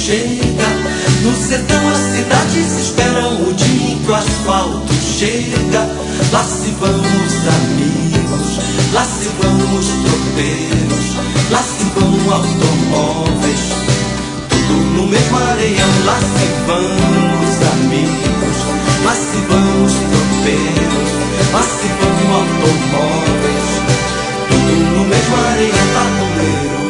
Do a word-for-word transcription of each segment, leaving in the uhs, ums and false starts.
chega. No sertão as cidades esperam o dia em que o asfalto chega. Lá se vão os amigos, lá se vão os tropeiros, lá se vão automóveis, tudo no mesmo areião. Lá se vão os amigos, lá se vão os tropeiros, lá se vão automóveis, tudo no mesmo areião. Tabuleiro.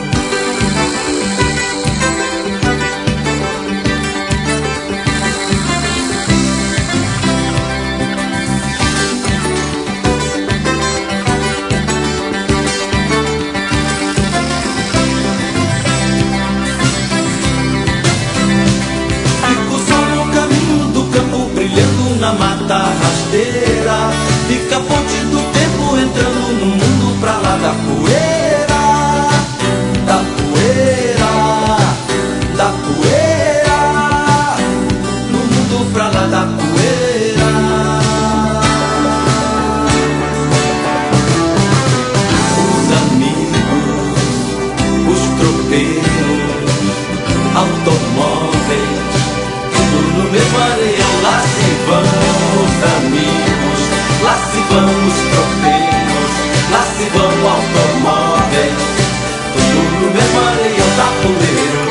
Na mata rasteira, fica a ponte do tempo entrando no mundo pra lá da poeira, da poeira, da poeira, no mundo pra lá da poeira. Os amigos, os tropeiros, automóveis, tudo no mesmo areião. Lá se vão os amigos, lá se vão os tropeiros, lá se vão automóveis, tudo no mesmo areião. Tabuleiro.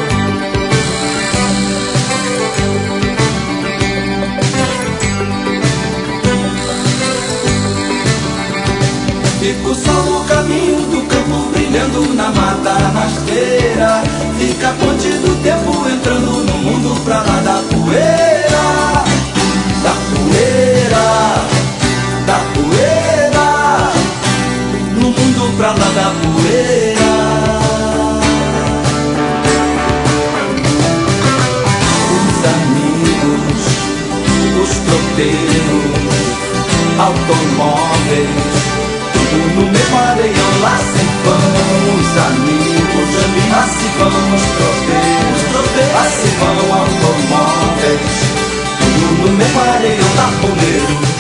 Fica o sol no caminho do campo brilhando na mata rasteira, fica a ponte do tempo entrando no mundo pra lá da poeira, da poeira, da poeira, no mundo pra lá da poeira. Os amigos, os tropeiros, automóveis, tudo no mesmo areião. Lá se vão os amigos, lá se vão os tropeiros, lá se vão automóveis, tudo no mesmo areião. Tabuleiro.